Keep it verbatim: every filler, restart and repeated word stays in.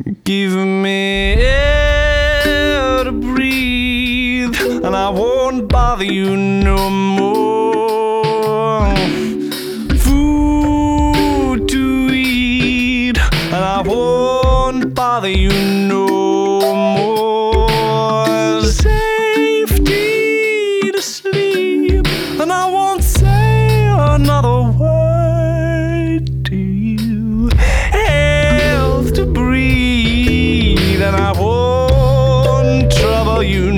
Give me air to breathe, and I won't bother you no more. Food to eat, and I won't bother you no more. Safety to sleep, and I won't say another word to you. Health to breathe, and I won't trouble you